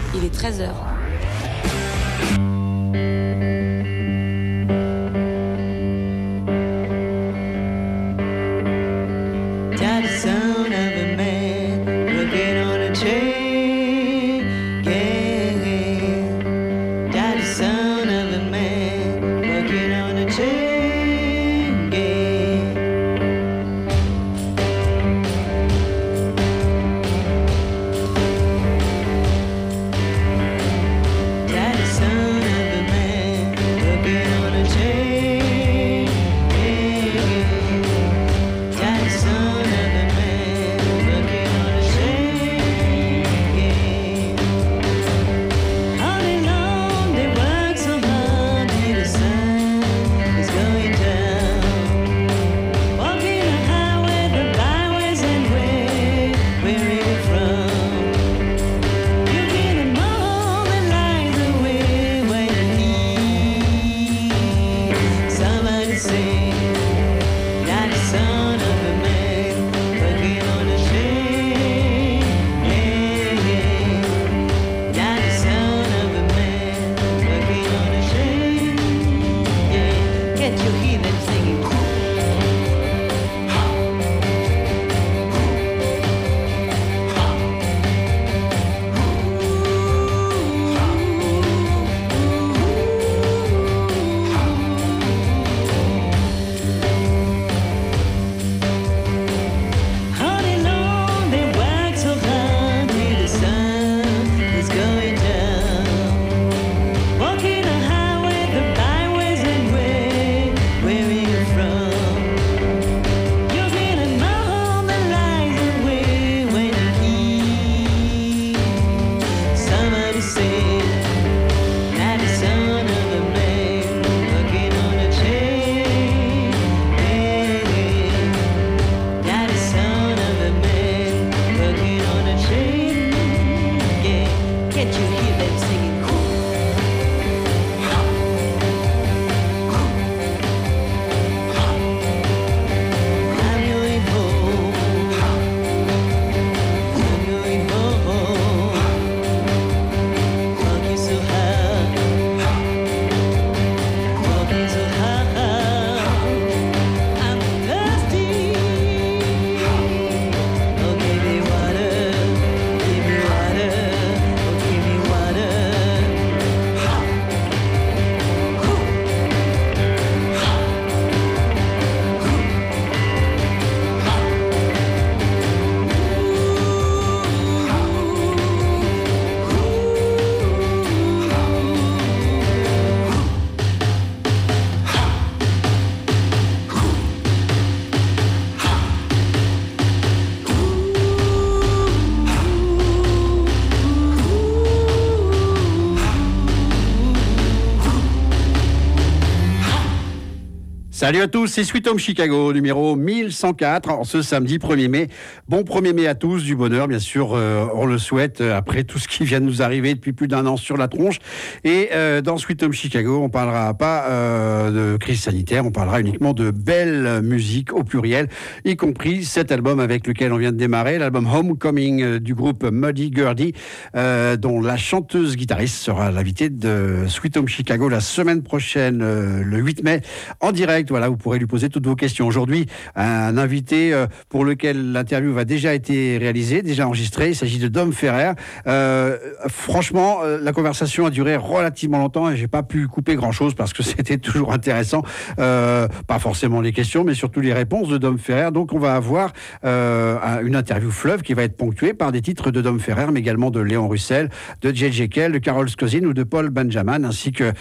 Il est 13h. Salut à tous, c'est Sweet Home Chicago, numéro 1104, en ce samedi 1er mai. Bon 1er mai à tous, du bonheur, bien sûr, on le souhaite, après tout ce qui vient de nous arriver depuis plus d'1 an sur la tronche. Et dans Sweet Home Chicago, on parlera pas de crise sanitaire, on parlera uniquement de belle musique au pluriel, y compris cet album avec lequel on vient de démarrer, l'album Homecoming du groupe Muddy Gurdy, dont la chanteuse guitariste sera l'invitée de Sweet Home Chicago la semaine prochaine, le 8 mai, en direct. Voilà, vous pourrez lui poser toutes vos questions. Aujourd'hui, un invité pour lequel l'interview a déjà été réalisée, déjà enregistrée. Il s'agit de Dom Ferrer. Franchement, la conversation a duré relativement longtemps et j'ai pas pu couper grand-chose parce que c'était toujours intéressant. Pas forcément les questions, mais surtout les réponses de Dom Ferrer. Donc, on va avoir une interview fleuve qui va être ponctuée par des titres de Dom Ferrer, mais également de Léon Russell, de J.J. Cale, de Carol Scosin ou de Paul Benjamin, ainsi que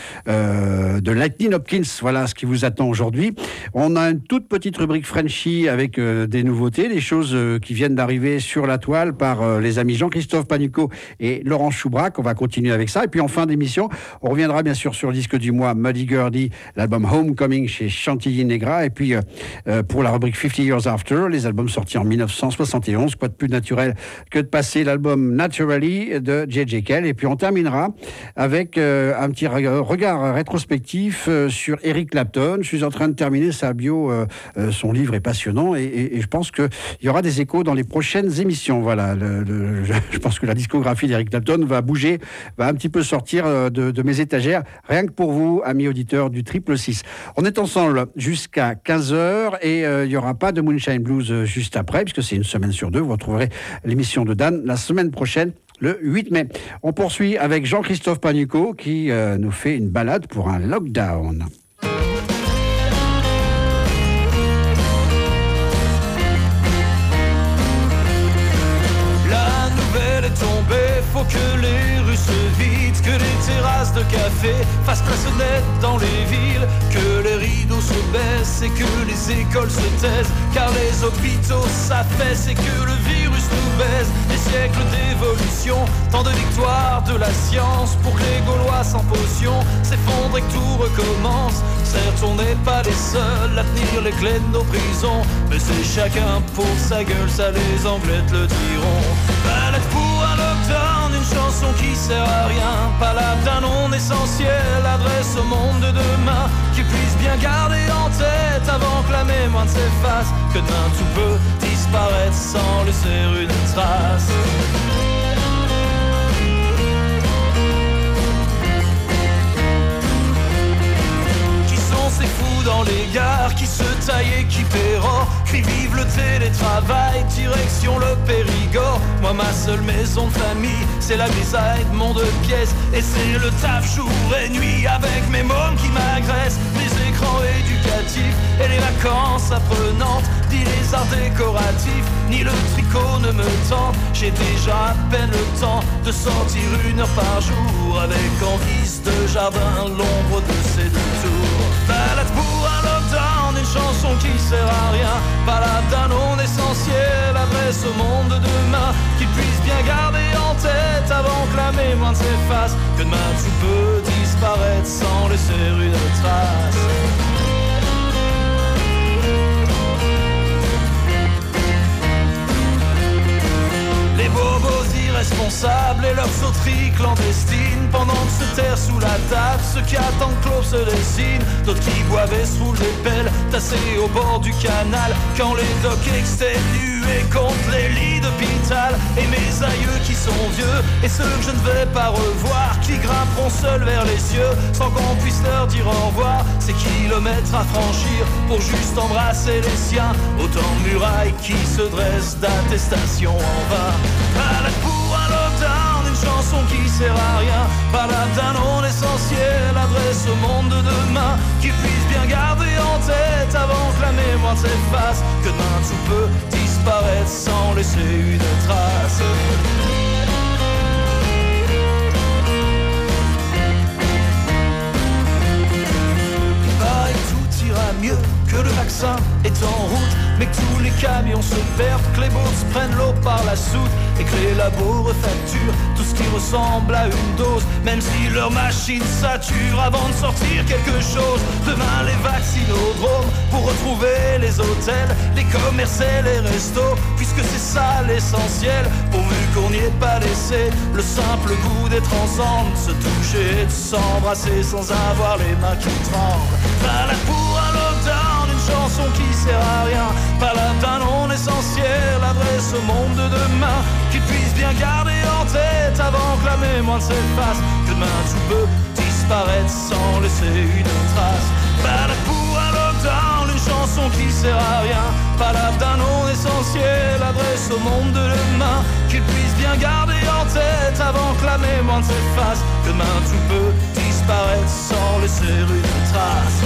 de Lightning Hopkins. Voilà ce qui vous attend aujourd'hui. On a une toute petite rubrique Frenchy avec des nouveautés, des choses qui viennent d'arriver sur la toile par les amis Jean-Christophe Panucco et Laurent Choubrac. On va continuer avec ça. Et puis en fin d'émission, on reviendra bien sûr sur le disque du mois Muddy Gurdy, l'album Homecoming chez Chantilly Negra. Et puis pour la rubrique 50 Years After, les albums sortis en 1971. Quoi de plus naturel que de passer l'album Naturally de J.J. Cale. Et puis on terminera avec un petit regard rétrospectif sur Eric Clapton. Je suis en train train de terminer sa bio. Son livre est passionnant et je pense qu'il y aura des échos dans les prochaines émissions. Voilà, je pense que la discographie d'Eric Clapton va bouger, va un petit peu sortir de mes étagères, rien que pour vous, amis auditeurs du 666. On est ensemble jusqu'à 15h et il n'y aura pas de Moonshine Blues juste après, puisque c'est une semaine sur deux. Vous retrouverez l'émission de Dan la semaine prochaine, le 8 mai. On poursuit avec Jean-Christophe Panucco qui nous fait une balade pour un lockdown. La nouvelle est tombée, faut que les rues se vident, que les terrasses de café fassent place nette dans les villes, que les rideaux se baissent et que les écoles se taisent, car les hôpitaux s'affaissent et que le virus nous baise. Des siècles d'évolution, tant de victoires de la science pour que les Gaulois sans potion s'effondrent et que tout recommence. Certes, on n'est pas les seuls à tenir les clés de nos prisons, mais c'est chacun pour sa gueule, ça les Anglais te le diront. Balade pour un lockdown, une chanson qui sert à rien, palable d'un non essentiel, adresse au monde de demain, qui puisse bien garder en tête avant que la mémoire ne s'efface, que demain tout peut disparaître sans laisser une trace. Ces fous dans les gares qui se taillent et qui paieront, crient vive le télétravail, direction le Périgord. Moi ma seule maison de famille, c'est la grisaille de mon 2 pièces, et c'est le taf jour et nuit avec mes mômes qui m'agressent, les écrans éducatifs et les vacances apprenantes, ni les arts décoratifs, ni le tricot ne me tente. J'ai déjà à peine le temps de sortir 1 heure par jour, avec en guise de jardin l'ombre de ces 2 tours. Balade pour un lockdown, une chanson qui sert à rien, balade d'un non essentiel, adresse au monde de demain, qui puisse bien garder en tête avant que la mémoire ne s'efface, que demain tout peut disparaître sans laisser une trace. Les bobos irresponsables et leurs sauteries clandestines, pendant que se terrent sous la table, ceux qui attendent que l'aube se dessine, d'autres qui boivent et se roulent des pelles, tassés au bord du canal, quand les docks exténués contre les lits d'hôpital, et mes aïeux qui sont vieux, et ceux que je ne vais pas revoir, qui grimperont seuls vers les cieux, sans qu'on puisse leur dire au revoir, ces kilomètres à franchir, pour juste embrasser les siens, autant de murailles qui se dressent d'attestations en vain. Balade pour un lockdown, une chanson qui sert à rien, balade d'un non essentiel, adresse au monde de demain, qui puisse bien garder en tête avant que la mémoire s'efface, que demain tout peut disparaître sans laisser une trace. Mieux que le vaccin est en route, mais que tous les camions se perdent, que les bourses prennent l'eau par la soute et que les labos refacturent tout ce qui ressemble à une dose, même si leur machine sature avant de sortir quelque chose. Demain les vaccinodromes pour retrouver les hôtels, les commerces et les restos, puisque c'est ça l'essentiel, pourvu qu'on n'y ait pas laissé le simple goût d'être ensemble, se toucher et de s'embrasser sans avoir les mains qui tremblent. Balade pour un lockdown, une chanson qui sert à rien, balade d'un non essentiel, adresse au monde de demain, qui puisse bien garder en tête avant que la mémoire ne s'efface, que demain tout peut disparaître sans laisser une trace. Balade pour un lockdown, une chanson qui sert à rien, balade d'un non essentiel, adresse au monde de demain, qu'il puisse bien garder en tête avant que la mémoire ne s'efface, que demain tout peut disparaître sans laisser une trace.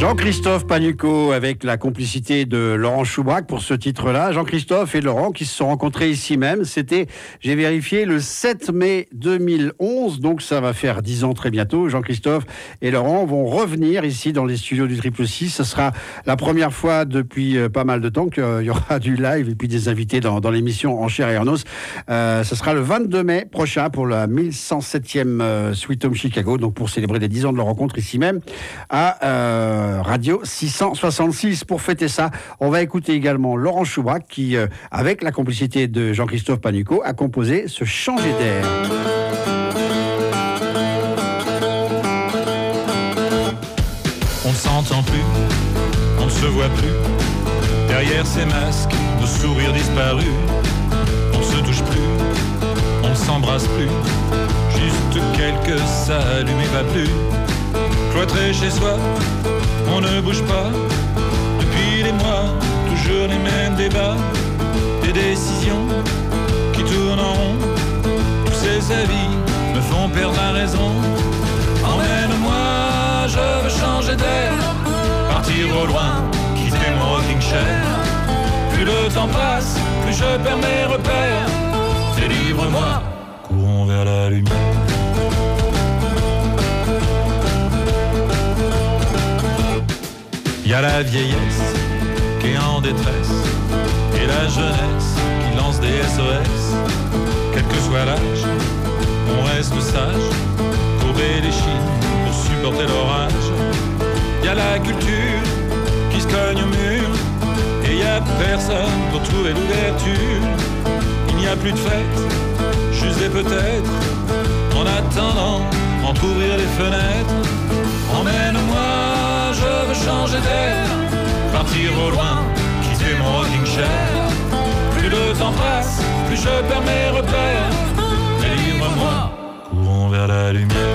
Jean-Christophe Panucco avec la complicité de Laurent Choubrac pour ce titre-là. Jean-Christophe et Laurent qui se sont rencontrés ici même. C'était, j'ai vérifié, le 7 mai 2011. Donc ça va faire 10 ans très bientôt. Jean-Christophe et Laurent vont revenir ici dans les studios du Triple 6. Ce sera la première fois depuis pas mal de temps qu'il y aura du live et puis des invités dans l'émission En chair et en os. Ce sera le 22 mai prochain pour la 1107e Sweet Home Chicago. Donc pour célébrer les 10 ans de leur rencontre ici même à Radio 666. Pour fêter ça, on va écouter également Laurent Choubrac qui, avec la complicité de Jean-Christophe Panucco, a composé ce Changer d'air. On ne s'entend plus, on ne se voit plus. Derrière ces masques, nos sourires disparus. On se touche plus, on ne s'embrasse plus. Juste quelques saluts mais pas plus. Cloîtré chez soi, on ne bouge pas. Depuis des mois, toujours les mêmes débats. Des décisions qui tournent en rond. Tous ces avis me font perdre la raison. Emmène-moi, je veux changer d'air. Partir au loin, quitter mon rocking chair. Plus le temps passe, plus je perds mes repères. Délivre-moi, courons vers la lumière. Y a la vieillesse qui est en détresse et la jeunesse qui lance des SOS. Quel que soit l'âge, on reste sage, courber les chines pour supporter l'orage. Y a la culture qui se cogne au mur et y a personne pour trouver l'ouverture. Il n'y a plus de fête, juste des peut-être. En attendant, entrouvrir les fenêtres. Emmène-moi, je veux changer d'air. Partir au loin, quitter mon rocking chair. Plus le temps passe, plus je perds mes repères. Délivre-moi, courons vers la lumière.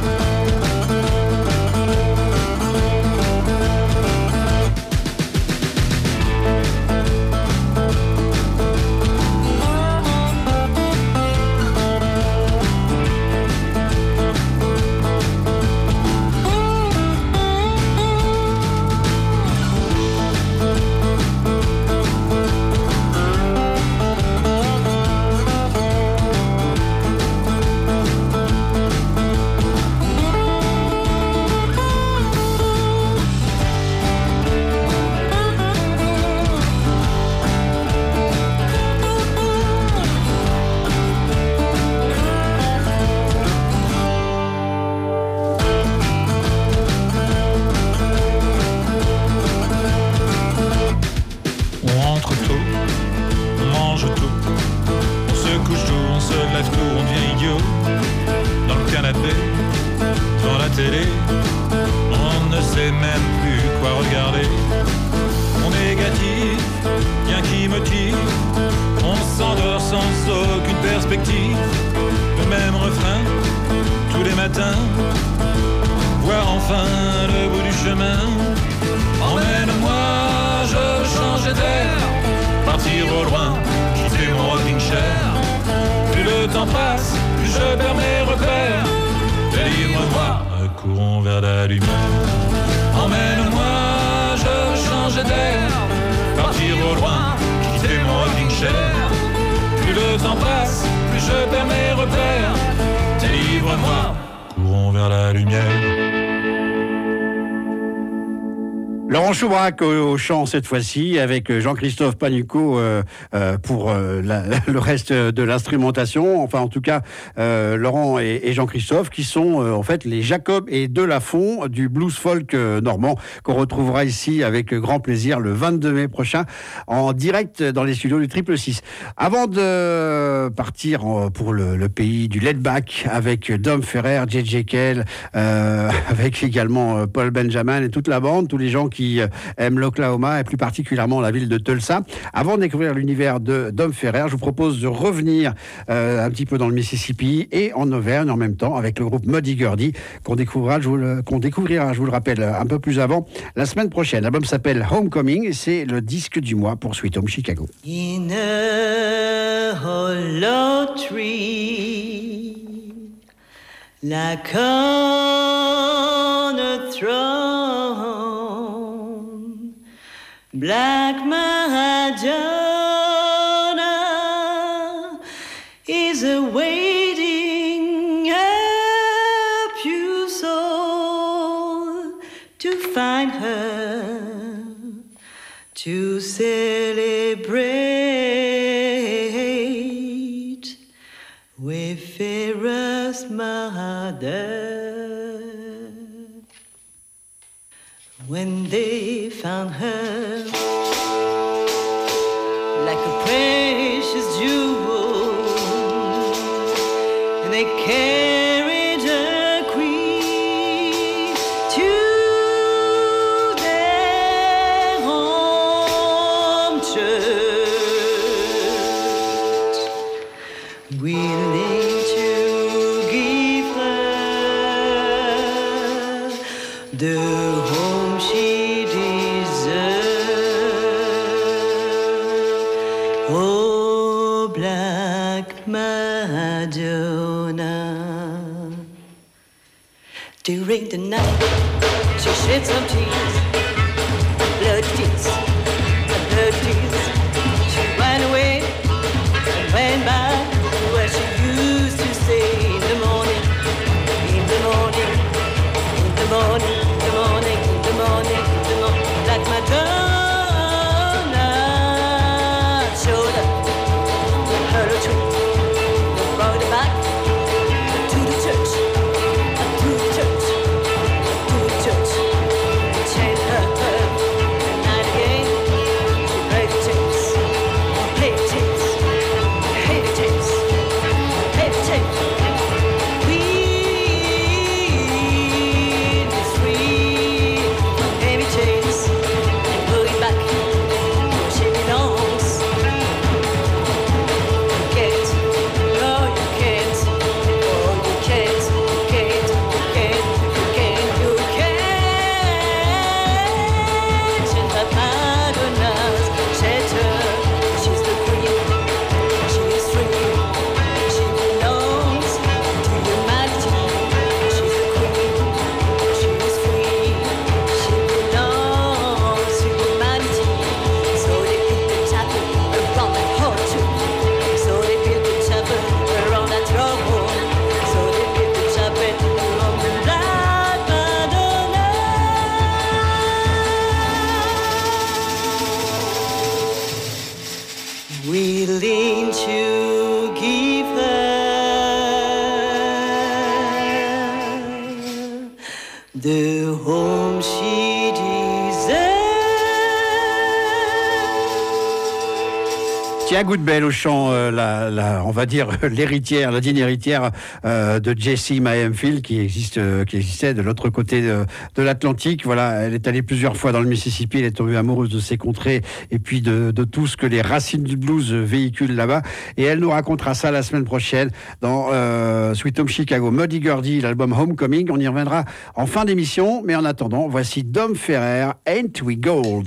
Laurent Choubrac au chant cette fois-ci avec Jean-Christophe Panucco pour le reste de l'instrumentation. Enfin, en tout cas, Laurent et Jean-Christophe qui sont en fait les Jacob et Delafont du blues folk normand qu'on retrouvera ici avec grand plaisir le 22 mai prochain en direct dans les studios du Triple 6. Avant de partir pour le pays du laid-back avec Dom Ferrer, J.J. Cale, avec également Paul Benjamin et toute la bande, tous les gens qui aiment l'Oklahoma et plus particulièrement la ville de Tulsa. Avant de découvrir l'univers de Dom Ferrer, je vous propose de revenir un petit peu dans le Mississippi et en Auvergne en même temps avec le groupe Muddy Gurdy qu'on découvrira, je vous le rappelle, un peu plus avant la semaine prochaine. L'album s'appelle Homecoming et c'est le disque du mois pour Sweet Home Chicago. In a hollow tree, like on a throne, Black Madonna is awaiting a pure soul to find her, to celebrate with fairest mother. When they found her like a precious jewel, and they carried her queen to their home church, willing to give her the home she deserved. Oh, Black Madonna. During the night, she shed some tears, blood tears, blood tears. She ran away and went back where she used to stay in the morning, in the morning, in the morning, in the morning, in the morning, in the morning. Like Madonna showed up, her a tree, brought her back to the church, to the church, to the church. Chained her and night again. She played the tapes, played the tapes, played the tapes, played the tapes. Queen is free from heavy chains and going back where she belongs. You can't, no you can't, oh you can't, you can't, you can't, you can't, you can't. She's like Madonna's shelter. She's the queen, she is free, she belongs to humanity. She's the queen, she is free, she belongs to humanity. So they built the chapel around that hall too. So they built the chapel around that throne. So they built the chapel around the Black Madonna. Willing to give her the home she deserves. Tia Goodbell au chant, on va dire l'héritière, la digne héritière de Jessie Mayfield qui existait de l'autre côté de l'Atlantique. Voilà, elle est allée plusieurs fois dans le Mississippi, elle est tombée amoureuse de ces contrées et puis de tout ce que les racines du blues véhiculent là-bas. Et elle nous racontera ça la semaine prochaine dans Sweet Home Chicago. Muddy Gurdy, l'album Homecoming. On y reviendra en fin d'émission, mais en attendant, voici Dom Ferrer, Ain't We Gold.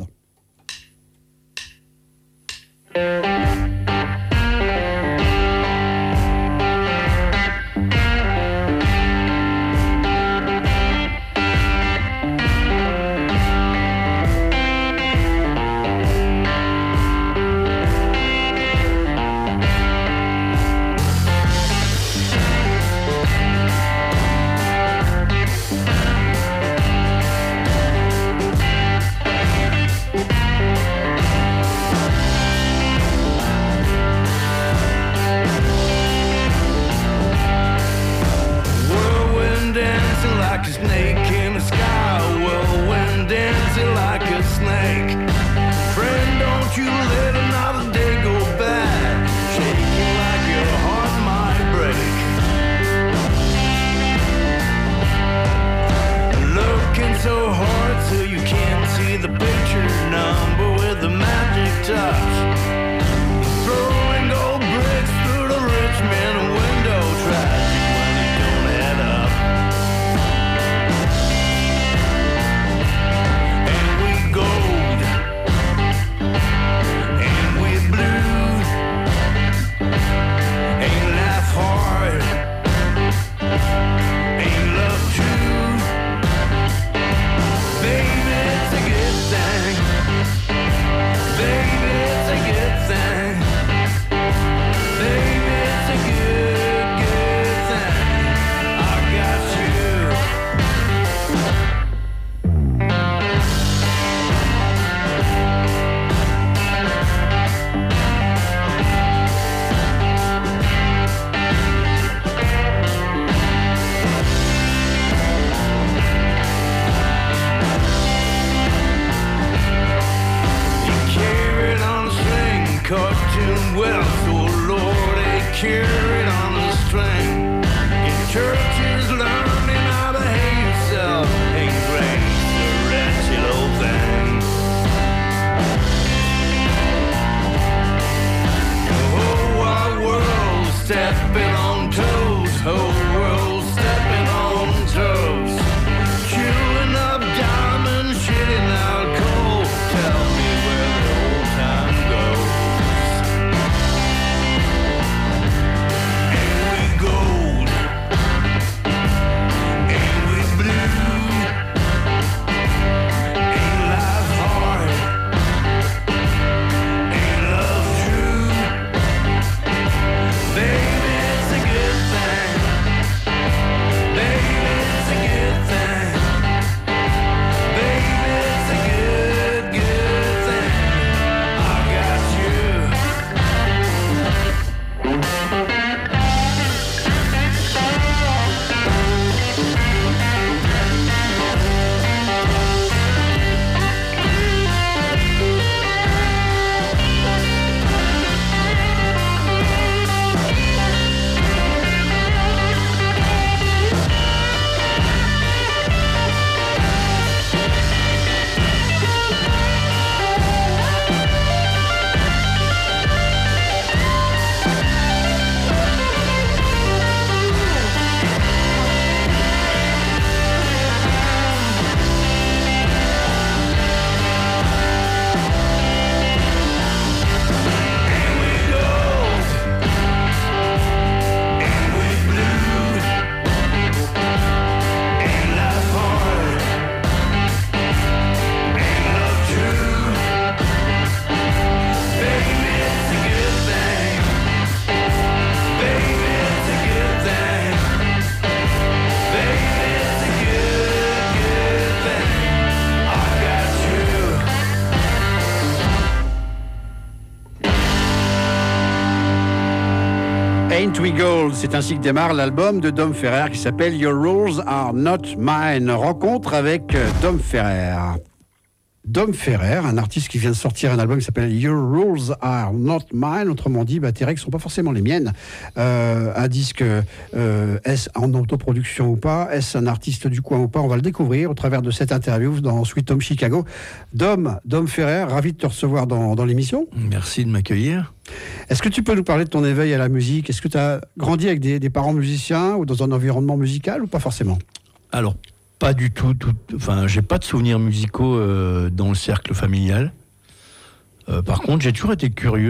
World. C'est ainsi que démarre l'album de Dom Ferrer qui s'appelle Your Rules Are Not Mine. Rencontre avec Dom Ferrer. Dom Ferrer, un artiste qui vient de sortir un album qui s'appelle Your Rules Are Not Mine. Autrement dit, tes règles ne sont pas forcément les miennes. Un disque, est-ce en autoproduction ou pas? Est-ce un artiste du coin ou pas? On va le découvrir au travers de cette interview dans Sweet Home Chicago. Dom Ferrer, ravi de te recevoir dans l'émission. Merci de m'accueillir. Est-ce que tu peux nous parler de ton éveil à la musique? Est-ce que tu as grandi avec des parents musiciens ou dans un environnement musical ou pas forcément? Alors, pas du tout. Enfin, j'ai pas de souvenirs musicaux dans le cercle familial. Par contre, j'ai toujours été curieux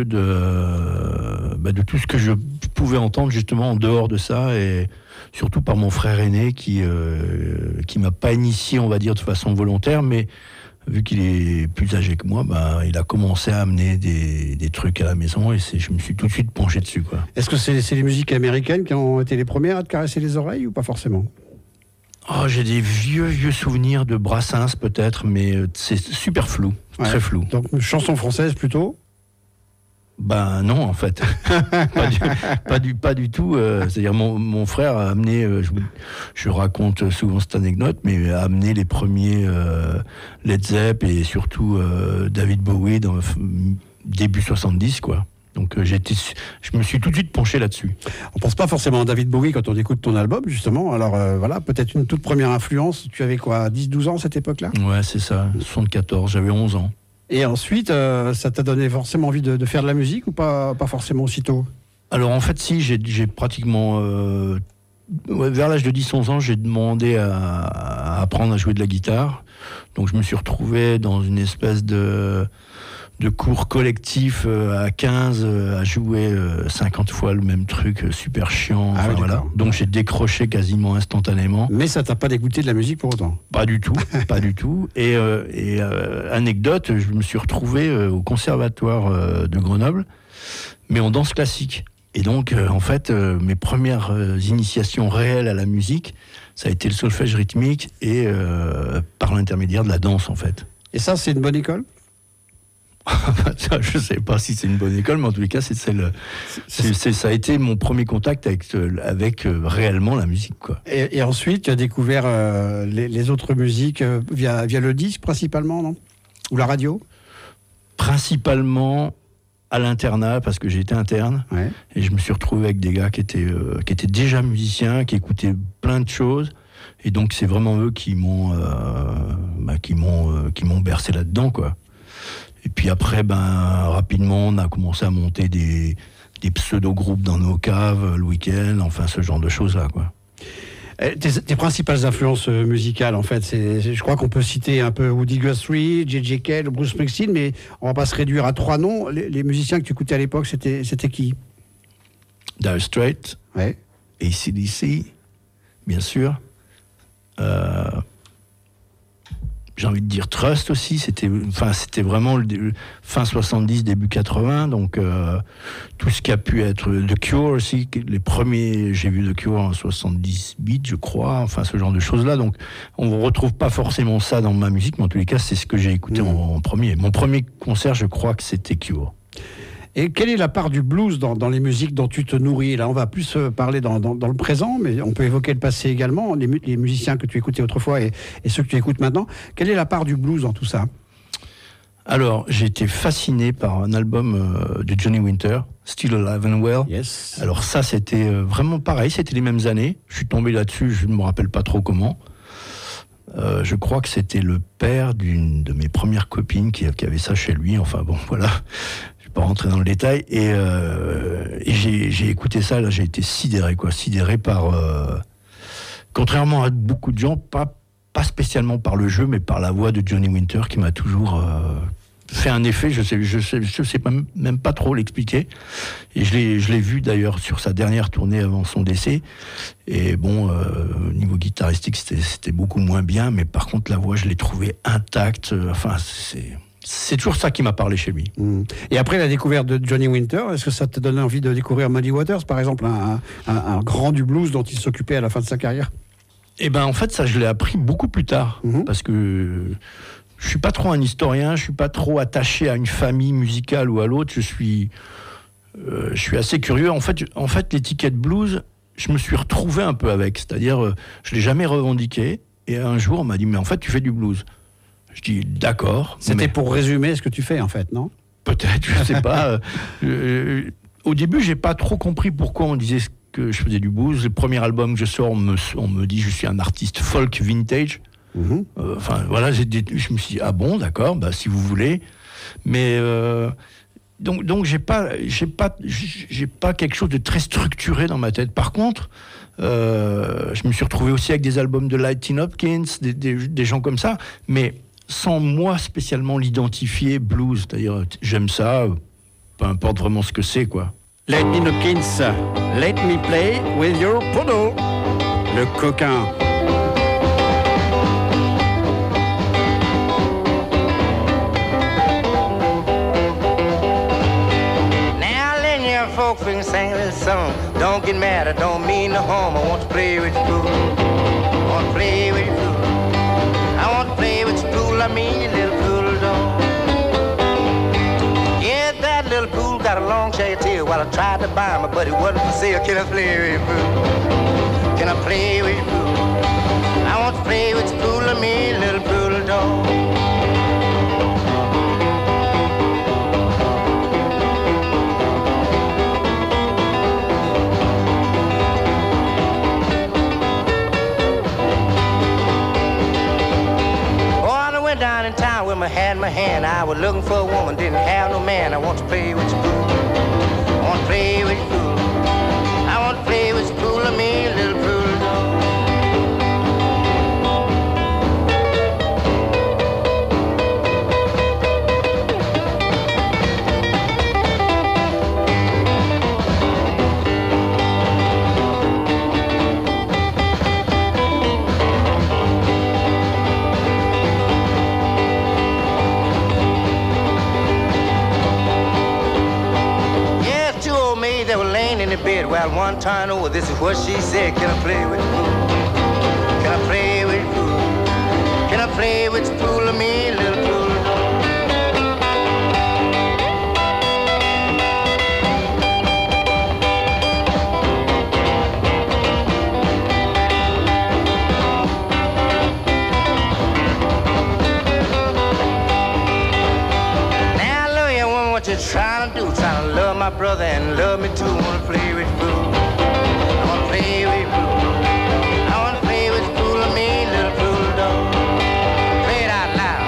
de tout ce que je pouvais entendre justement en dehors de ça, et surtout par mon frère aîné qui m'a pas initié, on va dire, de façon volontaire, mais vu qu'il est plus âgé que moi, il a commencé à amener des trucs à la maison et je me suis tout de suite penché dessus, quoi. Est-ce que c'est les musiques américaines qui ont été les premières à te caresser les oreilles ou pas forcément? Oh, j'ai des vieux souvenirs de Brassens peut-être, mais c'est super flou, très flou. Donc une chanson française plutôt? Non, en fait, pas du tout. C'est-à-dire mon frère a amené, je raconte souvent cette anecdote, mais a amené les premiers Led Zepp et surtout David Bowie dans début 70, quoi. Donc je me suis tout de suite penché là-dessus. On pense pas forcément à David Bowie quand on écoute ton album, justement. Alors voilà, peut-être une toute première influence. Tu avais quoi, 10-12 ans à cette époque-là? Ouais, c'est ça, 74, j'avais 11 ans. Et ensuite, ça t'a donné forcément envie de faire de la musique ou pas forcément aussitôt? Alors en fait, si, j'ai pratiquement... vers l'âge de 10-11 ans, j'ai demandé à apprendre à jouer de la guitare. Donc je me suis retrouvé dans une espèce de cours collectif à 15, à jouer 50 fois le même truc, super chiant. Ah, oui, voilà. Donc j'ai décroché quasiment instantanément. Mais ça t'a pas dégoûté de la musique pour autant? Pas du tout, pas du tout. Et anecdote, je me suis retrouvé au conservatoire de Grenoble, mais en danse classique. Et donc, en fait, mes premières initiations réelles à la musique, ça a été le solfège rythmique et par l'intermédiaire de la danse, en fait. Et ça, c'est une bonne école? Ça, je ne sais pas si c'est une bonne école, mais en tous les cas, ça a été mon premier contact avec réellement la musique, quoi. Et ensuite, tu as découvert les autres musiques via le disque, principalement, non? Ou la radio? Principalement à l'internat, parce que j'ai été interne, ouais. Et je me suis retrouvé avec des gars qui étaient déjà musiciens, qui écoutaient plein de choses, et donc c'est vraiment eux qui m'ont bercé là-dedans, quoi. Et puis après, rapidement, on a commencé à monter des pseudo-groupes dans nos caves le week-end, enfin ce genre de choses-là, quoi. Tes principales influences musicales, en fait, je crois qu'on peut citer un peu Woody Guthrie, J.J. Cale, Bruce Springsteen, mais on va pas se réduire à 3 noms. Les musiciens que tu écoutais à l'époque, c'était qui? Dire Straits, ouais. AC/DC, bien sûr. J'ai envie de dire Trust aussi, c'était vraiment fin 70, début 80, donc tout ce qui a pu être The Cure aussi, les premiers, j'ai vu The Cure en 70 bits, je crois, enfin ce genre de choses-là, donc on ne retrouve pas forcément ça dans ma musique, mais en tous les cas, c'est ce que j'ai écouté en premier. Mon premier concert, je crois que c'était Cure. Et quelle est la part du blues dans les musiques dont tu te nourris? Là, on va plus parler dans le présent, mais on peut évoquer le passé également, les musiciens que tu écoutais autrefois et ceux que tu écoutes maintenant. Quelle est la part du blues dans tout ça? Alors, j'ai été fasciné par un album de Johnny Winter, Still Alive and Well. Yes. Alors ça, c'était vraiment pareil, c'était les mêmes années. Je suis tombé là-dessus, je ne me rappelle pas trop comment. Je crois que c'était le père d'une de mes premières copines qui avait ça chez lui. Enfin bon, voilà. Pas rentrer dans le détail, et j'ai écouté ça, là j'ai été sidéré par contrairement à beaucoup de gens, pas spécialement par le jeu, mais par la voix de Johnny Winter qui m'a toujours fait un effet. Je sais même pas trop l'expliquer, et je l'ai vu d'ailleurs sur sa dernière tournée avant son décès, et bon, au niveau guitaristique c'était beaucoup moins bien, mais par contre la voix je l'ai trouvée intacte. Enfin c'est toujours ça qui m'a parlé chez lui. Et après la découverte de Johnny Winter, est-ce que ça te donne envie de découvrir Muddy Waters, par exemple, un grand du blues dont il s'occupait à la fin de sa carrière? Eh ben, en fait, ça, je l'ai appris beaucoup plus tard, parce que je suis pas trop un historien, je suis pas trop attaché à une famille musicale ou à l'autre. Je suis je suis assez curieux. En fait, l'étiquette blues, je me suis retrouvé un peu avec. C'est-à-dire, je l'ai jamais revendiqué. Et un jour, on m'a dit, mais en fait, tu fais du blues. Je dis, d'accord. C'était pour résumer ce que tu fais, en fait, non ? Peut-être, je sais pas. Au début, j'ai pas trop compris pourquoi on disait que je faisais du blues. Le premier album que je sors, on me dit, je suis un artiste folk vintage. Enfin, voilà, je me suis dit, ah bon, d'accord, bah, si vous voulez. Mais donc j'ai pas quelque chose de très structuré dans ma tête. Par contre, je me suis retrouvé aussi avec des albums de Lightning Hopkins, des gens comme ça, mais sans moi spécialement l'identifier blues. C'est-à-dire, j'aime ça, peu importe vraiment ce que c'est, quoi. Lightning Hopkins, Let Me Play With Your Poodle, le coquin. Folks can sing this song. Don't get mad, I don't mean no harm. I want to play with you, I want to play with you. I want to play with you, pool. I mean your little pool dog. Yeah, that little pool got a long shaggy tail. While I tried to buy him, but it wasn't for sale. Can I play with you, pool? Can I play with you, pool? I want to play with you, pool. I mean your little pool dog. Down in town with my hat in my hand, I was looking for a woman, didn't have no man. I want to play with you, pool. I want to play with you, pool. I want to play with you, pool. I mean, a little pool bed. Well, one time over, this is what she said. Can I play with you, pool? Can I play with you, pool? Can I play with you, pool? I mean, little pool. Now, look here, woman, what you trying to do? Trying to love my brother and love me too. Wanna play with you, pool? I wanna play with you, pool. I wanna play with you, pool. I mean, little pool dog. Play it out loud.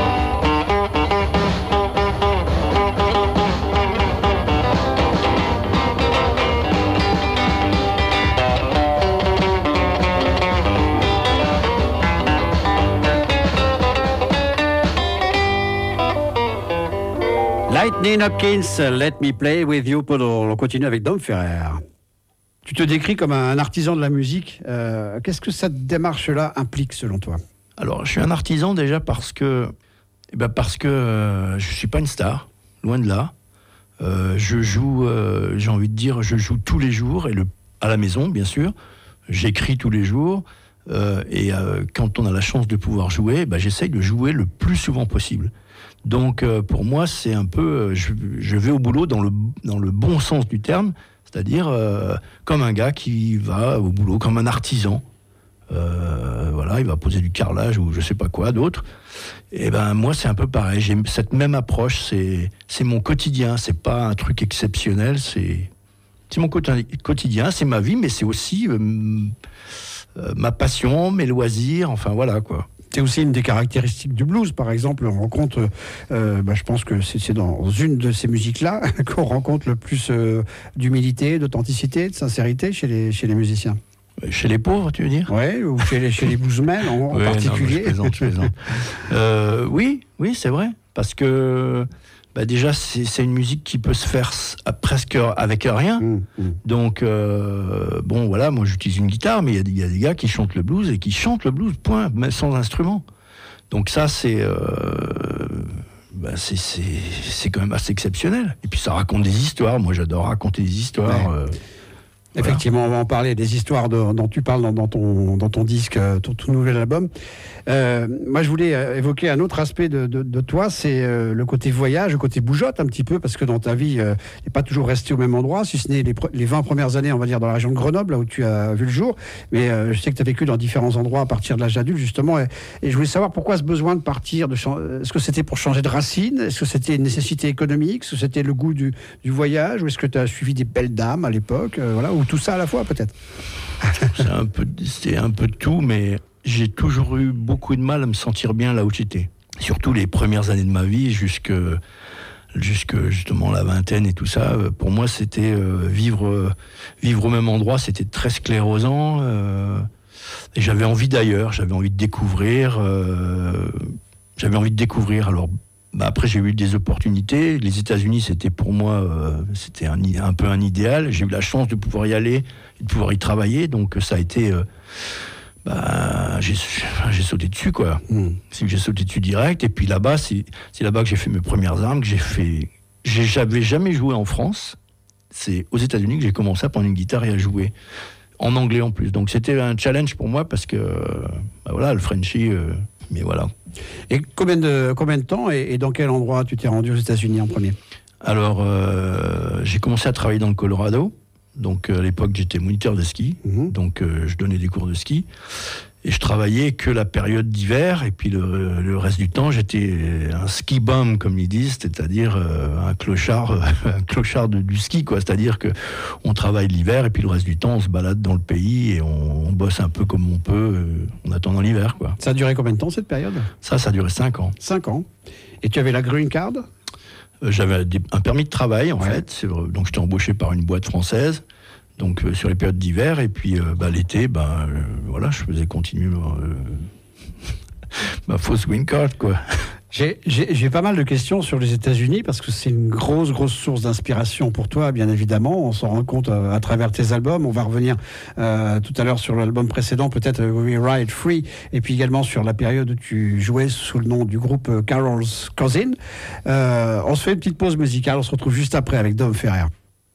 Lightning Hopkins, Let Me Play With You Poodle. On continue avec Dom Ferrer. Tu te décris comme un artisan de la musique. Qu'est-ce que cette démarche-là implique selon toi ? Alors, je suis un artisan déjà parce que je suis pas une star, loin de là. Je joue, j'ai envie de dire, je joue tous les jours à la maison, bien sûr. J'écris tous les jours. Quand on a la chance de pouvoir jouer, j'essaye de jouer le plus souvent possible. Donc pour moi, c'est un peu, je vais au boulot dans le bon sens du terme, c'est-à-dire comme un gars qui va au boulot, comme un artisan. Voilà, il va poser du carrelage ou je sais pas quoi d'autre. Et moi, c'est un peu pareil. J'ai cette même approche. C'est mon quotidien. C'est pas un truc exceptionnel. C'est mon quotidien. C'est ma vie, mais c'est aussi ma passion, mes loisirs. Enfin voilà quoi. C'est aussi une des caractéristiques du blues, par exemple. On rencontre, je pense que c'est dans une de ces musiques-là qu'on rencontre le plus d'humilité, d'authenticité, de sincérité chez les musiciens. Chez les pauvres, tu veux dire ? Oui, ou chez les bluesmen en particulier. Non, je plaisante. Oui, c'est vrai. Parce que déjà, c'est une musique qui peut se faire presque avec rien. Donc, voilà, moi j'utilise une guitare, mais il y a des gars qui chantent le blues et qui chantent le blues, point, mais sans instrument. Donc ça, c'est quand même assez exceptionnel. Et puis ça raconte des histoires. Moi, j'adore raconter des histoires. Effectivement, on va en parler, des histoires dont tu parles dans ton disque, ton tout nouvel album. Moi, je voulais évoquer un autre aspect de toi, c'est le côté voyage, le côté bougeotte un petit peu, parce que dans ta vie, tu n'es pas toujours resté au même endroit, si ce n'est les 20 premières années, on va dire, dans la région de Grenoble, là où tu as vu le jour. Mais je sais que tu as vécu dans différents endroits à partir de l'âge adulte, justement. Et je voulais savoir pourquoi ce besoin de partir, est-ce que c'était pour changer de racines? Est-ce que c'était une nécessité économique? Est-ce que c'était le goût du voyage? Ou est-ce que tu as suivi des belles dames à l'époque? Voilà, ou tout ça à la fois, peut-être? C'est un peu de tout, mais j'ai toujours eu beaucoup de mal à me sentir bien là où j'étais. Surtout les premières années de ma vie, jusque justement la vingtaine et tout ça. Pour moi, c'était vivre au même endroit, c'était très sclérosant. Et j'avais envie d'ailleurs, j'avais envie de découvrir. Alors, après, j'ai eu des opportunités. Les États-Unis, c'était pour moi, c'était un peu un idéal. J'ai eu la chance de pouvoir y aller et de pouvoir y travailler. Donc, ça a été... j'ai sauté dessus, quoi. J'ai sauté dessus direct. Et puis là-bas, c'est là-bas que j'ai fait mes premières armes, j'avais jamais joué en France. C'est aux États-Unis que j'ai commencé à prendre une guitare et à jouer. En anglais en plus. Donc, c'était un challenge pour moi parce que, le Frenchie... mais voilà. Et combien de temps et dans quel endroit tu t'es rendu aux États-Unis en premier? Alors, j'ai commencé à travailler dans le Colorado. Donc, à l'époque, j'étais moniteur de ski. Donc, je donnais des cours de ski. Et je travaillais que la période d'hiver. Et puis, le reste du temps, j'étais un ski bum, comme ils disent, c'est-à-dire un clochard du ski, quoi. C'est-à-dire qu'on travaille l'hiver et puis le reste du temps, on se balade dans le pays et on bosse un peu comme on peut en attendant l'hiver, quoi. Ça a duré combien de temps, cette période? Ça a duré 5 ans. 5 ans. Et tu avais la green card? J'avais un permis de travail, en fait. Donc, j'étais embauché par une boîte française. Donc, sur les périodes d'hiver. Et puis, l'été, je faisais continuer ma fausse green card, quoi. J'ai pas mal de questions sur les États-Unis parce que c'est une grosse source d'inspiration pour toi, bien évidemment. On s'en rend compte à travers tes albums. On va revenir tout à l'heure sur l'album précédent, peut-être We Ride Free, et puis également sur la période où tu jouais sous le nom du groupe Carol's Cousin. On se fait une petite pause musicale. On se retrouve juste après avec Dom Ferrer.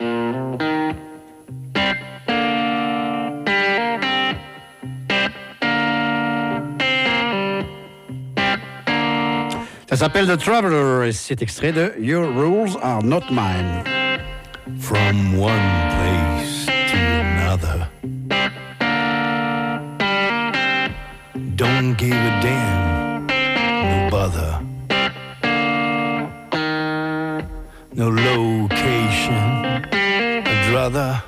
Ça s'appelle The Traveler et c'est extrait de Your Rules Are Not Mine. From one place to another, don't give a damn, no bother, no location, I'd rather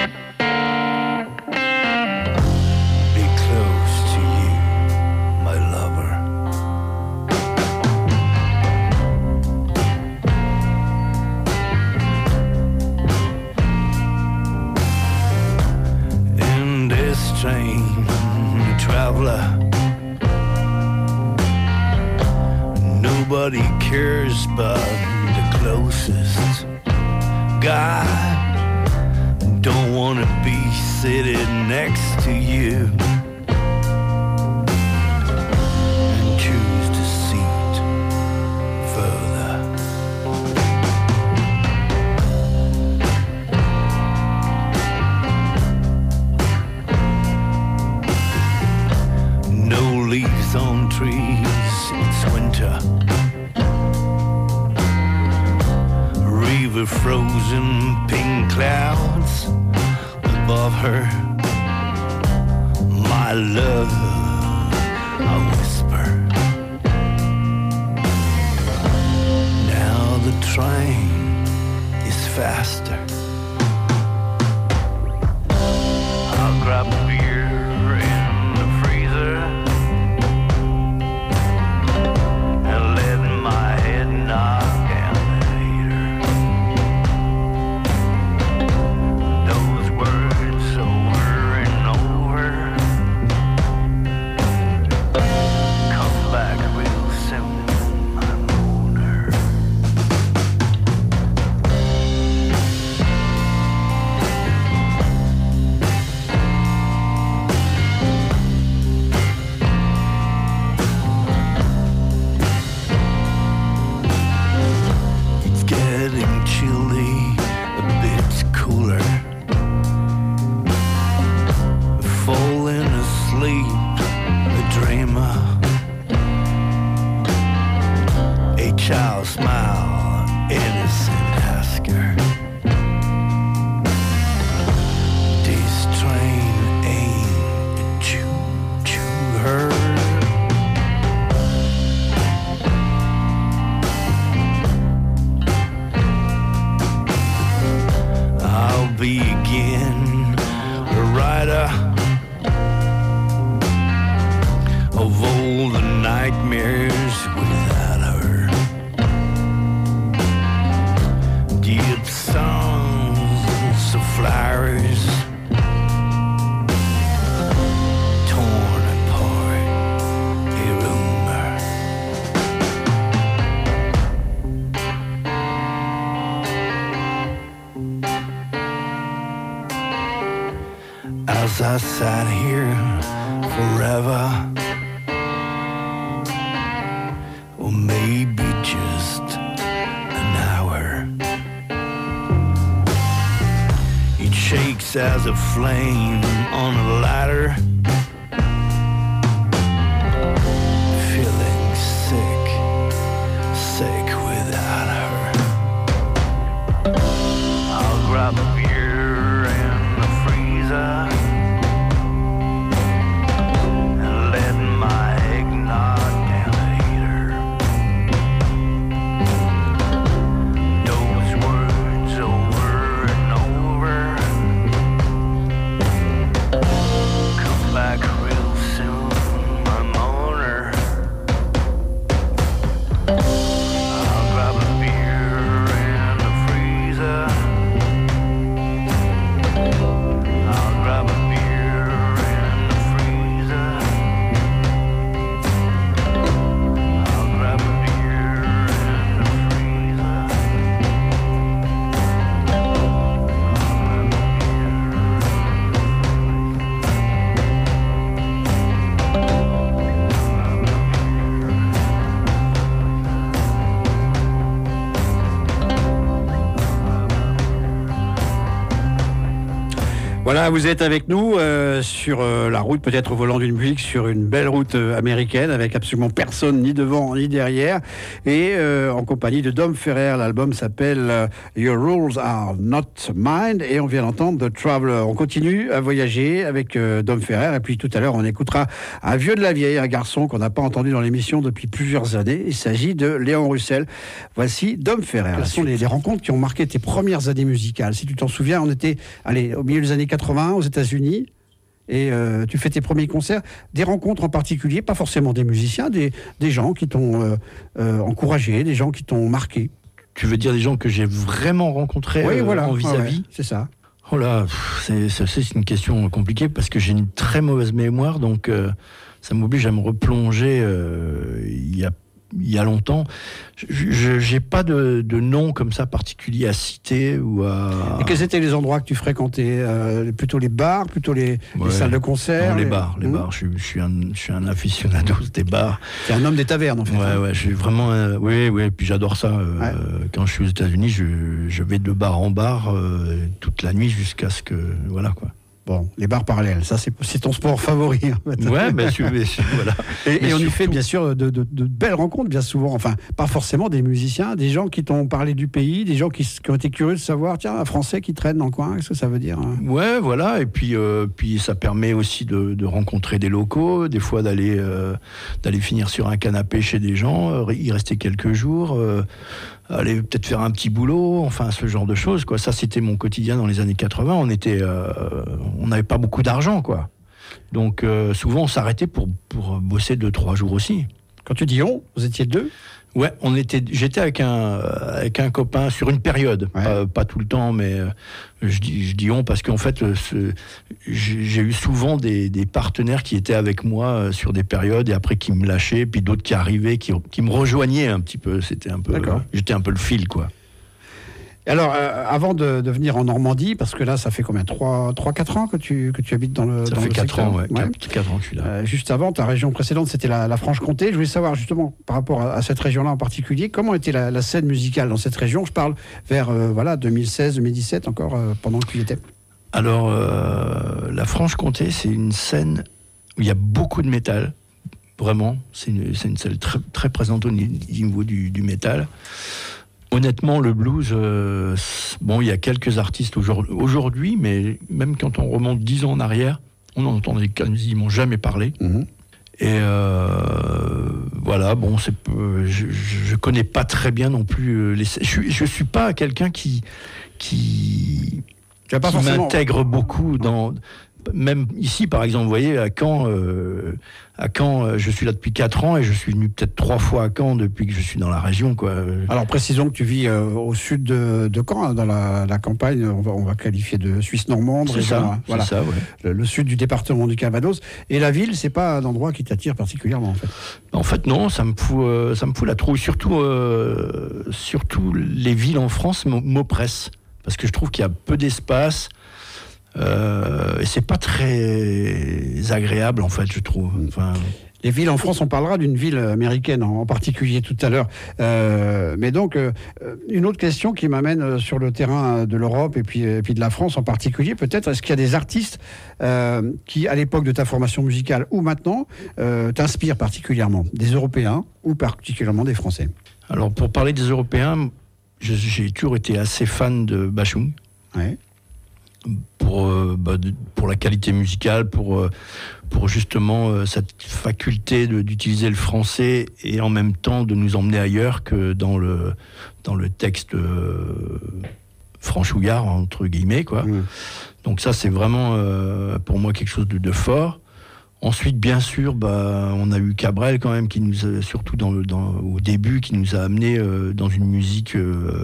be close to you, my lover. Train, traveler, nobody cares but the closest guy. Don't wanna be sitting next to you and choose the seat further. Leaves on trees, it's winter. River frozen, pink clouds above her. My love, I whisper. Now the train is faster. I'll grab a beer in the freezer. sleep, the dreamer. A child smile, innocent asker. This train ain't a choo-choo herd. I'll be again a writer of all the nightmares without her. Deep songs of flowers torn apart, a rumor. As I sat here forever, or maybe just an hour, it shakes as a flame on a ladder, feeling sick, sick without her. I'll grab a beer in the freezer and let my eggnog down the heater. Those words over and over come back real soon, my moaner. I'll grab a beer in the freezer. I'll grab a beer in the freezer. I'll grab a beer in the freezer. Voilà, vous êtes avec nous sur la route, peut-être au volant d'une Buick, sur une belle route américaine avec absolument personne ni devant ni derrière, et en compagnie de Dom Ferrer. L'album s'appelle Your Rules Are Not Mine, et on vient d'entendre The Traveler. On continue à voyager avec Dom Ferrer, et puis tout à l'heure on écoutera un vieux de la vieille, un garçon qu'on n'a pas entendu dans l'émission depuis plusieurs années. Il s'agit de Léon Russell. Voici Dom Ferrer. Quelles sont les rencontres qui ont marqué tes premières années musicales? Si tu t'en souviens, on était au milieu des années 80 aux États-Unis, et tu fais tes premiers concerts, des rencontres en particulier, pas forcément des musiciens, des gens qui t'ont encouragé, des gens qui t'ont marqué. Tu veux dire des gens que j'ai vraiment rencontrés en vis-à-vis? Ouais, c'est ça. Oh là, c'est une question compliquée parce que j'ai une très mauvaise mémoire, donc ça m'oblige à me replonger il y a longtemps. J'ai pas de nom comme ça particulier à citer ou à... Et quels étaient les endroits que tu fréquentais? Plutôt les bars, plutôt les salles de concert? Non, les bars. Je suis un aficionado des bars. T'es un homme des tavernes, en fait. Ouais, je suis vraiment... Oui, puis j'adore ça. Quand je suis aux États-Unis, je vais de bar en bar toute la nuit jusqu'à ce que... Voilà, quoi. Bon, les bars parallèles, ça c'est ton sport favori. En fait. Ouais, voilà. Et on y fait bien sûr de belles rencontres, bien souvent. Enfin, pas forcément des musiciens, des gens qui t'ont parlé du pays, des gens qui ont été curieux de savoir, tiens, un Français qui traîne dans le coin, qu'est-ce que ça veut dire? Ouais, voilà. Et puis ça permet aussi de rencontrer des locaux, des fois d'aller finir sur un canapé chez des gens, y rester quelques jours. Aller peut-être faire un petit boulot, enfin ce genre de choses, quoi. Ça, c'était mon quotidien dans les années 80. On n'avait pas beaucoup d'argent, quoi. Donc souvent on s'arrêtait pour bosser 2-3 jours aussi. Quand tu dis on, vous étiez deux? Ouais, j'étais avec un copain sur une période, pas tout le temps, mais je dis on parce qu'en fait j'ai eu souvent des partenaires qui étaient avec moi sur des périodes et après qui me lâchaient, puis d'autres qui arrivaient, qui me rejoignaient un petit peu. C'était un peu, j'étais un peu le fil, quoi. Alors, avant de venir en Normandie, parce que là, ça fait combien, 3-4 ans que tu habites dans le secteur? Ça fait 4 ans, ouais. 4 ans que je suis là. Juste avant, ta région précédente, c'était la Franche-Comté. Je voulais savoir, justement, par rapport à cette région-là en particulier, comment était la scène musicale dans cette région? Je parle vers 2016-2017, encore, pendant que tu y étais. Alors, la Franche-Comté, c'est une scène il y a beaucoup de métal. Vraiment, c'est une salle très, très présente au niveau du métal. Honnêtement, le blues, bon, il y a quelques artistes aujourd'hui, mais même quand on remonte 10 ans en arrière, on n'en entendait quasiment jamais parler. Mhm. Et voilà, bon, je connais pas très bien non plus. Je suis pas quelqu'un qui m'intègre beaucoup dans. Même ici, par exemple, vous voyez, à Caen, je suis là depuis 4 ans et je suis venu peut-être 3 fois à Caen depuis que je suis dans la région, quoi. Alors précisons que tu vis au sud de Caen, hein, dans la campagne, on va qualifier de Suisse normande. C'est ça, voilà. c'est ça, ouais. Le sud du département du Calvados. Et la ville, c'est pas un endroit qui t'attire particulièrement, en fait. En fait, non, ça me fout la trouille. Surtout les villes en France m'oppressent. Parce que je trouve qu'il y a peu d'espace. Et c'est pas très agréable, en fait, je trouve. Enfin... Les villes en France, on parlera d'une ville américaine en particulier tout à l'heure. Mais donc, une autre question qui m'amène sur le terrain de l'Europe et puis de la France en particulier, peut-être, est-ce qu'il y a des artistes qui, à l'époque de ta formation musicale ou maintenant, t'inspirent particulièrement? Des Européens ou particulièrement des Français? Alors, pour parler des Européens, j'ai toujours été assez fan de Bashung. Ouais. Pour la qualité musicale, pour justement cette faculté d'utiliser le français et en même temps de nous emmener ailleurs que dans le texte franchouillard, entre guillemets, quoi. Mmh. Donc ça, c'est vraiment pour moi quelque chose de fort. Ensuite, bien sûr, on a eu Cabrel quand même, qui nous a, surtout au début, qui nous a amené dans une musique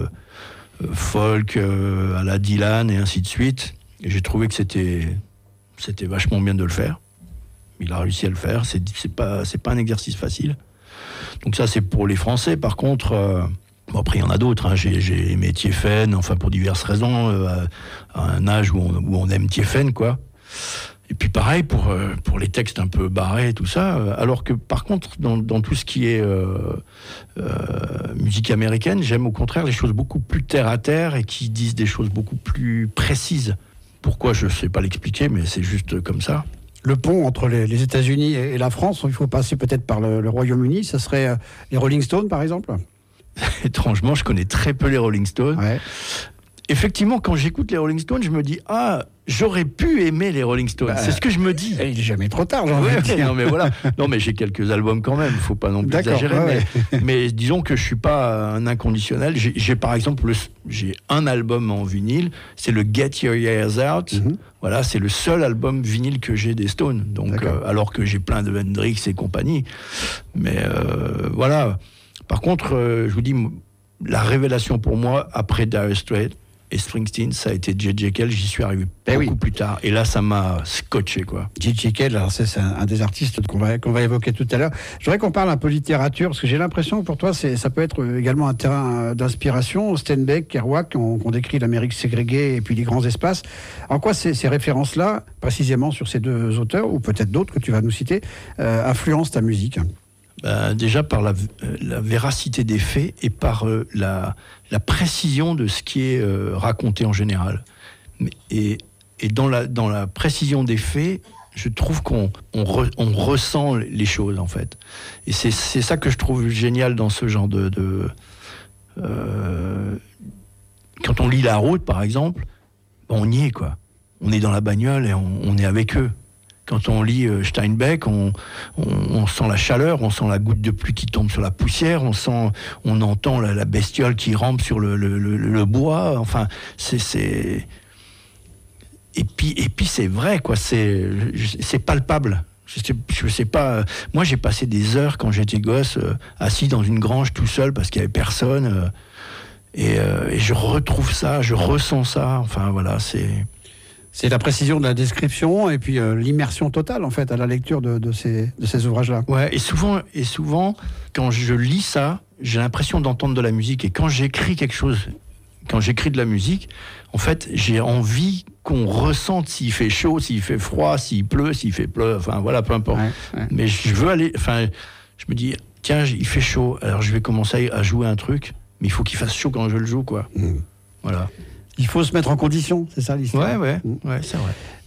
folk, à la Dylan et ainsi de suite. Et j'ai trouvé que c'était vachement bien de le faire. Il a réussi à le faire. C'est pas un exercice facile. Donc ça, c'est pour les Français. Par contre, après il y en a d'autres. Hein. J'ai aimé Thieffen, enfin pour diverses raisons, à un âge où on aime Thieffen, quoi. Et puis pareil pour les textes un peu barrés, tout ça. Alors que par contre, dans tout ce qui est musique américaine, j'aime au contraire les choses beaucoup plus terre à terre et qui disent des choses beaucoup plus précises. Pourquoi, je ne sais pas l'expliquer, mais c'est juste comme ça. Le pont entre les États-Unis et la France, il faut passer peut-être par le Royaume-Uni. Ça serait les Rolling Stones, par exemple? Étrangement, je connais très peu les Rolling Stones. Ouais. Effectivement, quand j'écoute les Rolling Stones, je me dis j'aurais pu aimer les Rolling Stones. C'est ce que je me dis. Il n'est jamais trop tard, j'ai envie de dire. Non, mais voilà. Non, mais j'ai quelques albums quand même. Il ne faut pas non plus exagérer. Ouais. Mais disons que je suis pas un inconditionnel. J'ai par exemple j'ai un album en vinyle. C'est le Get Your Years Out. Mm-hmm. Voilà, c'est le seul album vinyle que j'ai des Stones. Donc, alors que j'ai plein de Hendrix et compagnie. Mais voilà. Par contre, je vous dis, la révélation pour moi après Dire Straits et Springsteen, ça a été J.J. Cale. J'y suis arrivé beaucoup plus tard. Et là, ça m'a scotché, quoi. J.J. Cale, alors c'est un des artistes qu'on va évoquer tout à l'heure. Je voudrais qu'on parle un peu littérature, parce que j'ai l'impression que pour toi, ça peut être également un terrain d'inspiration. Steinbeck, Kerouac, ont décrit l'Amérique ségrégée et puis les grands espaces. En quoi ces références-là, précisément sur ces deux auteurs, ou peut-être d'autres que tu vas nous citer, influencent ta musique? Déjà par la véracité des faits et par la précision de ce qui est raconté en général. Et dans la précision des faits, je trouve qu'on ressent les choses, en fait. Et c'est ça que je trouve génial dans ce genre quand on lit La Route, par exemple, on y est, quoi. On est dans la bagnole et on est avec eux. Quand on lit Steinbeck, on sent la chaleur, on sent la goutte de pluie qui tombe sur la poussière, on entend la bestiole qui rampe sur le bois. Enfin, c'est et puis c'est vrai, quoi. C'est palpable. Je sais pas. Moi, j'ai passé des heures quand j'étais gosse, assis dans une grange tout seul parce qu'il y avait personne. Et je retrouve ça, je ressens ça. Enfin voilà, C'est la précision de la description et puis l'immersion totale, en fait, à la lecture de ces ouvrages-là. Ouais, et souvent, quand je lis ça, j'ai l'impression d'entendre de la musique. Et quand j'écris quelque chose, quand j'écris de la musique, en fait, j'ai envie qu'on ressente s'il fait chaud, s'il fait froid, s'il pleut, s'il fait pleuve, enfin voilà, peu importe. Ouais. Mais je veux aller, enfin, je me dis, tiens, il fait chaud, alors je vais commencer à jouer un truc, mais il faut qu'il fasse chaud quand je le joue, quoi. Voilà. Il faut se mettre en condition, c'est ça l'histoire. Ouais, c'est vrai.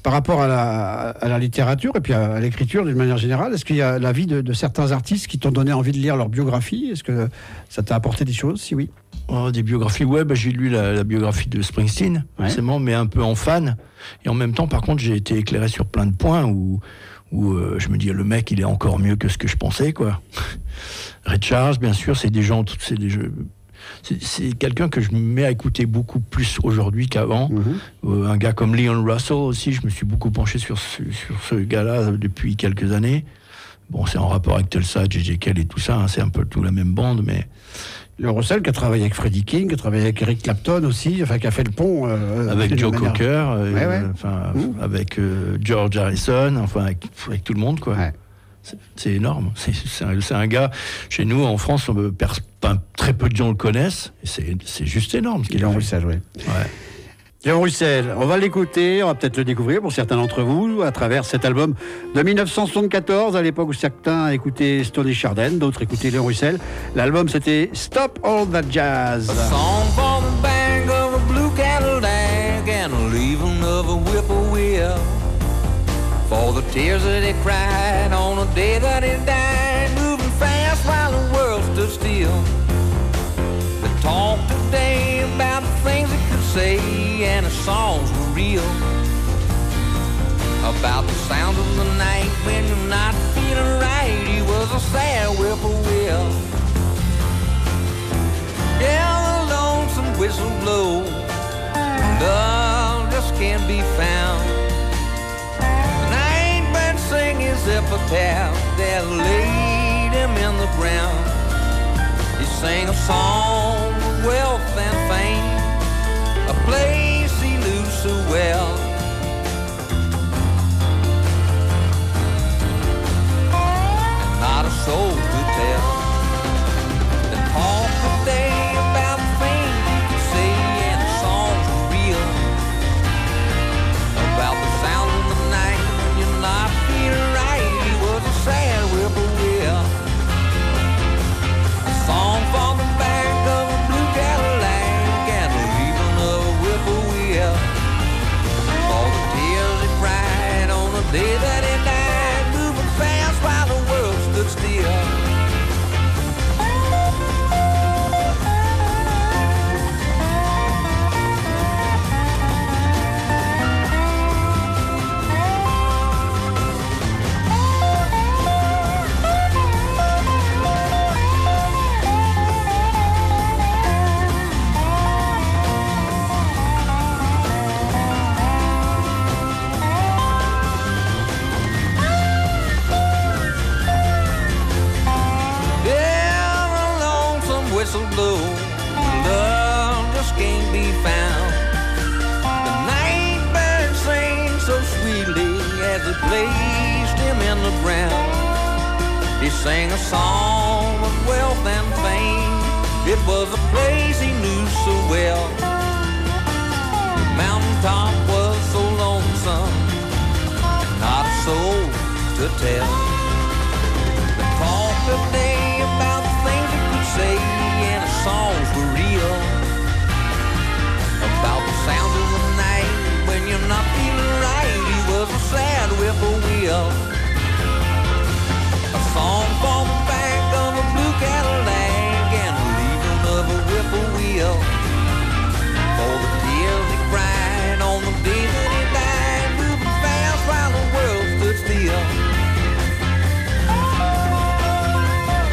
Par rapport à la littérature et puis à l'écriture d'une manière générale, est-ce qu'il y a la vie de certains artistes qui t'ont donné envie de lire leur biographie? Est-ce que ça t'a apporté des choses, si oui? Des biographies, ouais, j'ai lu la biographie de Springsteen, forcément, mais un peu en fan. Et en même temps, par contre, j'ai été éclairé sur plein de points où je me dis, le mec, il est encore mieux que ce que je pensais, quoi. Ray Charles, bien sûr, c'est quelqu'un que je me mets à écouter beaucoup plus aujourd'hui qu'avant. Un gars comme Leon Russell aussi, je me suis beaucoup penché sur ce gars-là depuis quelques années. Bon, c'est en rapport avec Tulsa, J.J. Cale et tout ça, hein, c'est un peu tout la même bande, mais... Leon Russell qui a travaillé avec Freddie King, qui a travaillé avec Eric Clapton aussi, enfin qui a fait le pont... avec Joe Cocker, avec George Harrison, enfin avec tout le monde, quoi. Ouais. C'est énorme. C'est un gars, chez nous, en France, très peu de gens le connaissent. Et c'est juste énorme ce qu'il a fait. Russell, oui. Ouais. Léon Russell, on va l'écouter, on va peut-être le découvrir pour certains d'entre vous à travers cet album de 1974, à l'époque où certains écoutaient Stoney Chardin, d'autres écoutaient Léon Russell. L'album c'était Stop All That Jazz. A song for the bang of a blue Cadillac and a leaving of a whippoorwill. For the tears that he cried on the day that he died, moving fast while the world stood still. They talked today about the things they could say, and the songs were real. About the sound of the night when you're not feeling right, he was a sad whippoorwill. Yeah, the lonesome whistle blow, love just can't be found. Sing his epitaph that laid him in the ground. He sang a song of wealth and fame, a place he knew so well. And not a soul could tell. They talked today about the things he could say, and the songs were real. About the sound of the night when you're not right, he was a sad whippoorwill. A song for the back of a blue Cadillac and the leaving of a whippoorwill. For the tears he cried on the day that he died, moving fast while the world stood still. Whistle blow, love just can't be found. The night bird sang so sweetly as it placed him in the ground. He sang a song of wealth and fame. It was a place he knew so well. The mountaintop was so lonesome, not a soul to tell. The talk today about the things he could say, and the songs were real. About the sound of the night when you're not feeling right, he was a sad whippoorwill. A song for the back of a blue Cadillac and the leaving of a whippoorwill. For the tears he cried on the day that he died, moving fast while the world stood still.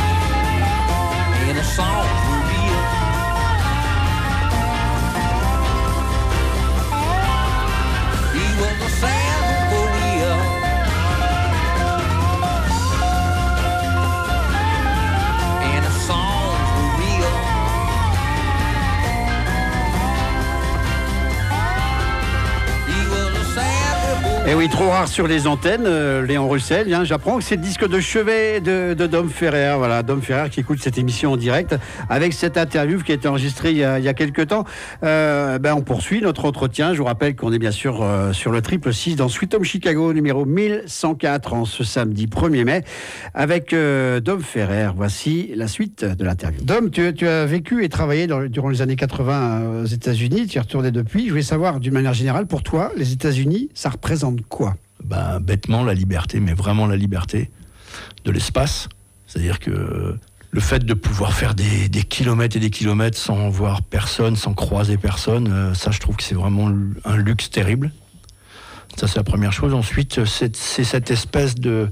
oui, trop rare sur les antennes, Léon Russell. Hein, j'apprends que c'est le disque de chevet de Dom Ferrer. Voilà, Dom Ferrer qui écoute cette émission en direct avec cette interview qui a été enregistrée il y a quelques temps. On poursuit notre entretien. Je vous rappelle qu'on est bien sûr sur le 666 dans Sweet Home Chicago, numéro 1104, en ce samedi 1er mai, avec Dom Ferrer. Voici la suite de l'interview. Dom, tu as vécu et travaillé durant les années 80 aux États-Unis. Tu es retourné depuis. Je voulais savoir, d'une manière générale, pour toi, les États-Unis, ça représente quoi ? Bêtement, la liberté, mais vraiment la liberté de l'espace. C'est-à-dire que le fait de pouvoir faire des kilomètres et des kilomètres sans voir personne, sans croiser personne, ça, je trouve que c'est vraiment un luxe terrible. Ça, c'est la première chose. Ensuite, c'est cette espèce de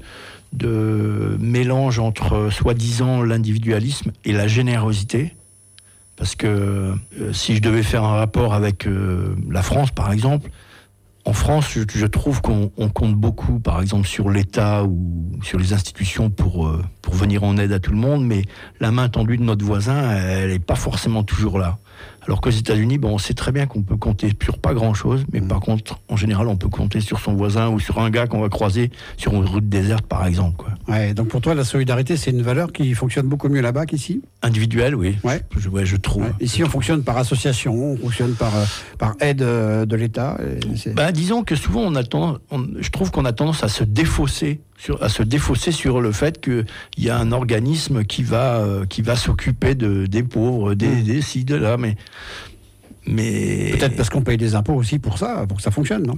mélange entre, soi-disant, l'individualisme et la générosité. Parce que si je devais faire un rapport avec la France, par exemple, en France, je trouve qu'on compte beaucoup, par exemple, sur l'État ou sur les institutions pour venir en aide à tout le monde, mais la main tendue de notre voisin, elle n'est pas forcément toujours là. Alors qu'aux États-Unis, on sait très bien qu'on peut compter sur pas grand-chose, mais par contre, en général, on peut compter sur son voisin ou sur un gars qu'on va croiser sur une route déserte, par exemple. Quoi. Ouais, donc pour toi, la solidarité, c'est une valeur qui fonctionne beaucoup mieux là-bas qu'ici ? Individuelle, oui. Ouais. Je trouve. Ouais. Ici, on fonctionne par association, on fonctionne par aide de l'État. Disons que souvent, je trouve qu'on a tendance à se défausser sur le fait qu'il y a un organisme qui va s'occuper des pauvres, des ci, de là, mais peut-être parce qu'on paye des impôts aussi pour que ça fonctionne, non ?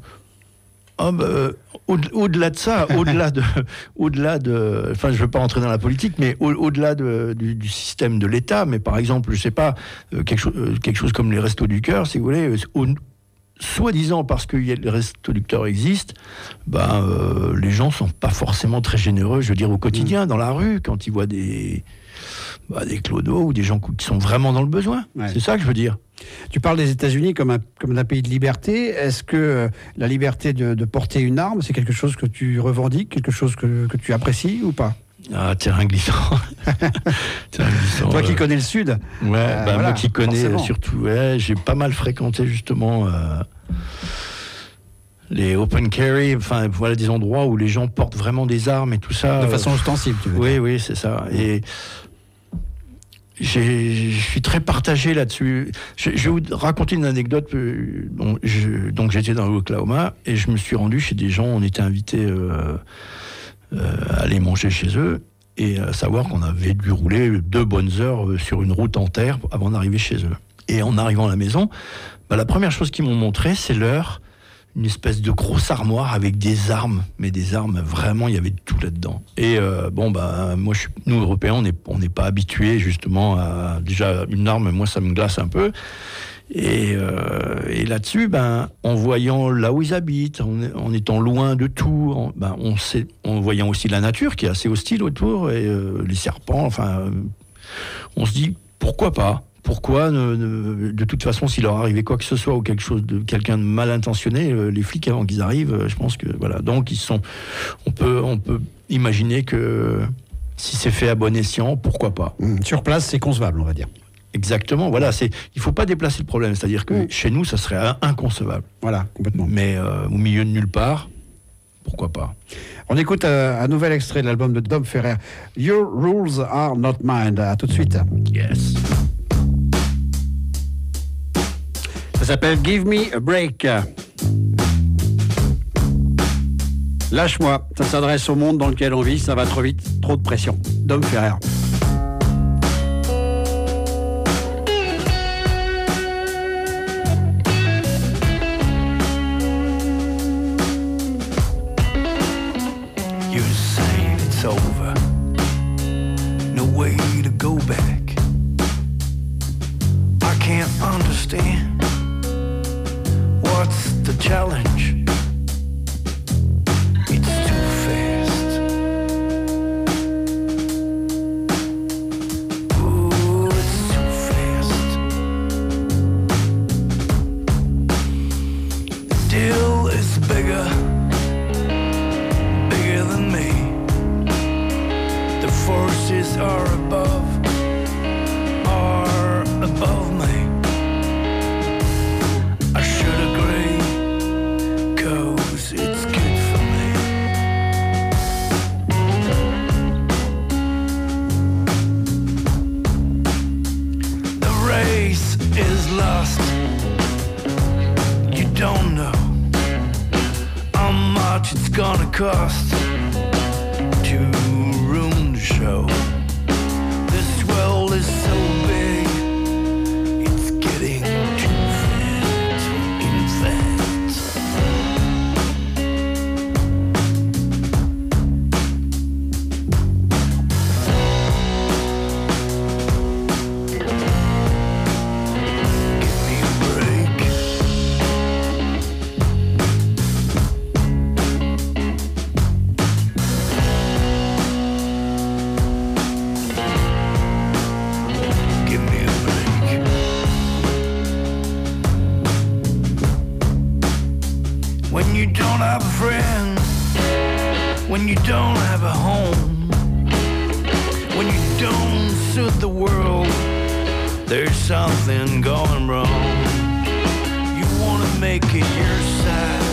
Au-delà de ça, au-delà de, enfin, je veux pas rentrer dans la politique, mais au-delà du système de l'État, mais par exemple, je sais pas, quelque chose comme les Restos du Cœur, si vous voulez, soi-disant parce que les Restos du Cœur existent, les gens sont pas forcément très généreux, je veux dire, au quotidien, dans la rue, quand ils voient des clodos ou des gens qui sont vraiment dans le besoin. Ouais. C'est ça que je veux dire. Tu parles des États-Unis comme d'un pays de liberté. Est-ce que la liberté de porter une arme, c'est quelque chose que tu revendiques, quelque chose que tu apprécies ou pas ? Terrain glissant. Toi qui connais le Sud. Moi qui connais surtout. J'ai pas mal fréquenté justement les open carry, enfin voilà des endroits où les gens portent vraiment des armes et tout ça. De façon ostensible, tu veux dire. Oui, c'est ça. Et je suis très partagé là-dessus. Je vais vous raconter une anecdote. Donc j'étais dans l'Oklahoma et je me suis rendu chez des gens. On était invités à aller manger chez eux et à savoir qu'on avait dû rouler 2 bonnes heures sur une route en terre avant d'arriver chez eux. Et en arrivant à la maison, la première chose qu'ils m'ont montré, c'est une espèce de grosse armoire avec des armes, mais des armes, vraiment, il y avait tout là-dedans. Et nous, Européens, on n'est pas habitués, justement, à... Déjà, une arme, moi, ça me glace un peu. Et là-dessus, en voyant là où ils habitent, en étant loin de tout, en voyant aussi la nature, qui est assez hostile autour, et les serpents, enfin... on se dit, pourquoi pas ? Pourquoi de toute façon, s'il leur arrivait quoi que ce soit ou quelqu'un de mal intentionné, les flics avant qu'ils arrivent, je pense que voilà. Donc on peut imaginer que si c'est fait à bon escient, pourquoi pas. Sur place, c'est concevable, on va dire. Exactement. Voilà, il faut pas déplacer le problème. C'est-à-dire que chez nous, ça serait inconcevable. Voilà, complètement. Mais au milieu de nulle part, pourquoi pas. On écoute un nouvel extrait de l'album de Dom Ferrer. Your Rules Are Not Mine. À tout de suite. Yes. Ça s'appelle Give Me a Break. Lâche-moi. Ça s'adresse au monde dans lequel on vit. Ça va trop vite. Trop de pression. Dom Ferrer. You say it's over. No way to go back. I can't understand. What's the challenge? It's too fast. Ooh, it's too fast. The deal is bigger than me. The forces are above me. I should agree, 'cause it's good cost to ruin the show. This world is so big, it's getting too fat, in fact. Give me a break. Give me a break. When you don't have a friend, when you don't have a home, when you don't suit the world, there's something going wrong. You wanna make it your side,